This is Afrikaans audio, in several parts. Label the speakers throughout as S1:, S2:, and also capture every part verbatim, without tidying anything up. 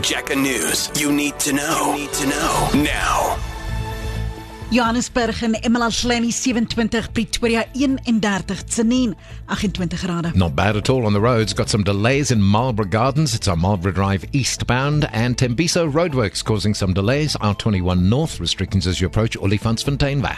S1: Jacka News. You need to know. You need to know now.
S2: Johannesburg en eMalahleni seventy-two, Pretoria thirty-one, Tsenin twenty-eight grade.
S3: Not bad at all on the roads. Got some delays in Marlborough Gardens. It's on Marlborough Drive eastbound, and Tembiso roadworks causing some delays. R twenty-one North restrictions as you approach Olifantsfonteinweg.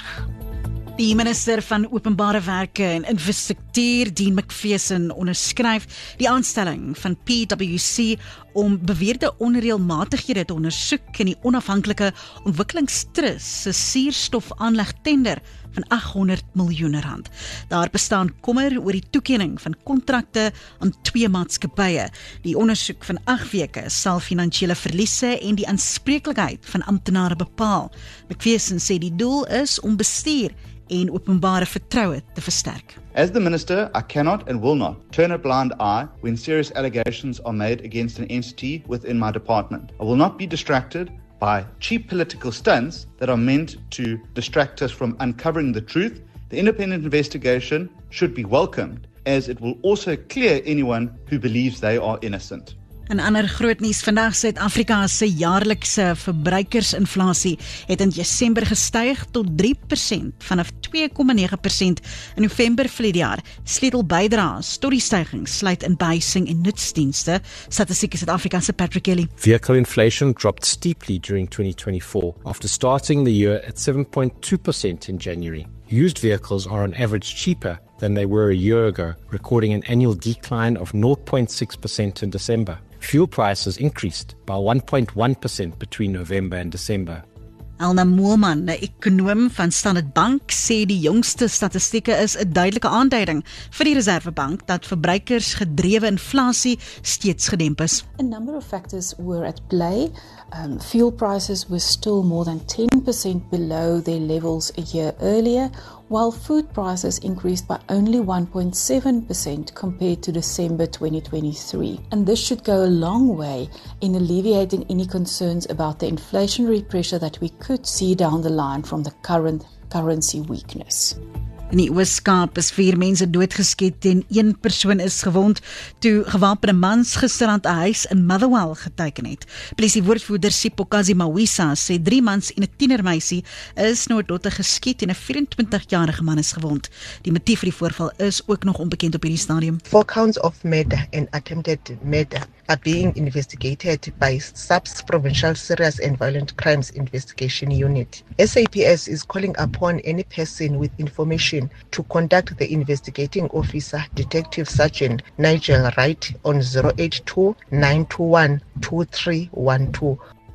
S2: Die minister van Openbare Werke en Infrastruktuur, Dean McPherson, onderskryf die aanstelling van P W C om beweerde onreëlmatighede te ondersoek in die onafhanklike ontwikkelingstrust se suurstofaanlegtender van agt honderd miljoen rand. Daar bestaan kommer oor die toekenning van kontrakte aan twee maatskappye. Die ondersoek van agt weke sal finansiële verliese en die aanspreeklikheid van amptenare bepaal. McPherson sê die doel is om bestuur en openbare vertroue te versterk.
S4: As the Minister, I cannot and will not turn a blind eye when serious allegations are made against an entity within my department. I will not be distracted by cheap political stunts that are meant to distract us from uncovering the truth. The independent investigation should be welcomed, as it will also clear anyone who believes they are innocent.
S2: In ander groot nuus vandag, Suid-Afrika se jaarlikse verbruikersinflasie het in Desember gestyg tot drie persent vanaf twee komma nege persent in November verlede jaar. Sleutelbydraes tot die styging sluit in behuising en nutsdienste. Statistiek Suid-Afrika se Patrick Kelly.
S5: Vehicle inflation dropped steeply during twenty twenty-four after starting the year at seven point two percent in January. Used vehicles are on average cheaper than they were a year ago, recording an annual decline of zero point six percent in December. Fuel prices increased by one point one percent between November and December.
S2: Elna Moelman, 'n ekonoom van Standard Bank, sê die jongste statistieke is 'n duidelike aanduiding vir die Reservebank dat verbruikersgedrewe inflasie steeds gedemp is.
S6: A number of factors were at play. Um, fuel prices were still more than ten percent below their levels a year earlier, while food prices increased by only one point seven percent compared to December twenty twenty-three. And this should go a long way in alleviating any concerns about the inflationary pressure that we could see down the line from the current currency weakness.
S2: In die Oos-Kaap is vier mense doodgeskiet en een persoon is gewond toe gewapende mans gisterand 'n huis in Motherwell geteken het. Polisiewoordvoerder Sipokazi Mawisa sê drie mans en 'n tienermeisie is na 'n dotte geskiet en 'n vyf-en-twintig-jarige man is gewond. Die motief vir die voorval is ook nog onbekend op hierdie stadium.
S7: Four counts of murder and attempted murder are being investigated by S A P's Provincial Serious and Violent Crimes Investigation Unit. S A P S is calling upon any person with information to contact the investigating officer, Detective Sergeant Nigel Wright, on zero eight two, nine two one, two three one two.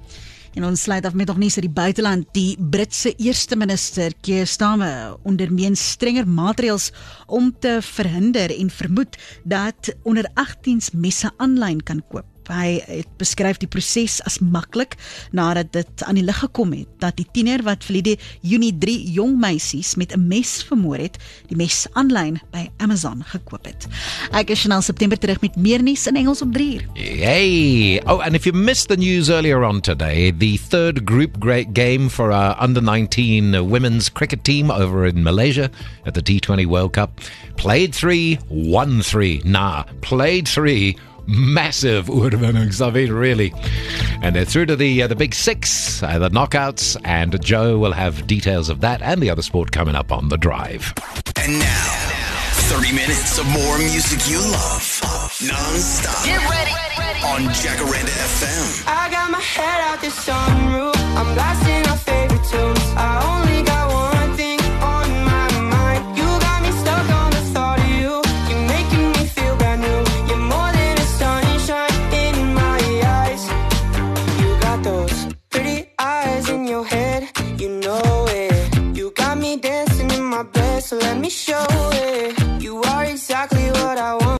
S2: En ons sluit af met nog nuus uit die buiteland. Die Britse eerste minister Keir Starmer onderneem strenger maatreëls om te verhinder en vermoed dat onder agteens messe aanlyn kan koop. Hy het beskryf die proses as maklik nadat dit aan die lig gekom het dat die tiener wat verlede Junie drie jong meisies met 'n mes vermoor het, die mes aanlyn by Amazon gekoop het. Ek is Chanel September terug met meer nuus in Engels om drie uur.
S3: Yay! Oh, and if you missed the news earlier on today, the third group great game for our under nineteen women's cricket team over in Malaysia at the T twenty World Cup played three, won three. Nah, played three. Massive oorwinnings, I mean, really. And they're through to the uh, the big six, uh, the knockouts, and Joe will have details of that and the other sport coming up on The Drive.
S1: And now, thirty minutes of more music you love, non-stop. Get ready, ready. On Jacaranda F M.
S8: I got my head out the sunroof, I'm blasting our favorite tunes. I only got one thing on my mind. You got me stuck on the thought of you. You're making me feel brand new. You're more than a sunshine in my eyes. You got those pretty eyes in your head, you know it. You got me dancing in my bed, so let me show it. You are exactly